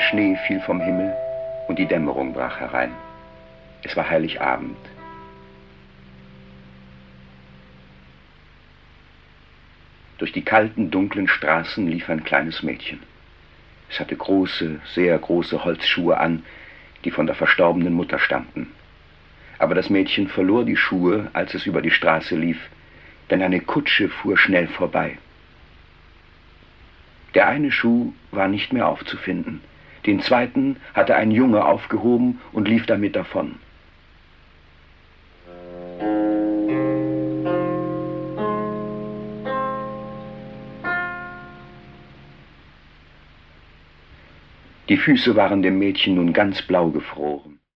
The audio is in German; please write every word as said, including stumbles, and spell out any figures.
Schnee fiel vom Himmel und die Dämmerung brach herein. Es war Heiligabend. Durch die kalten, dunklen Straßen lief ein kleines Mädchen. Es hatte große, sehr große Holzschuhe an, die von der verstorbenen Mutter stammten. Aber das Mädchen verlor die Schuhe, als es über die Straße lief, denn eine Kutsche fuhr schnell vorbei. Der eine Schuh war nicht mehr aufzufinden. Den zweiten hatte ein Junge aufgehoben und lief damit davon. Die Füße waren dem Mädchen nun ganz blau gefroren.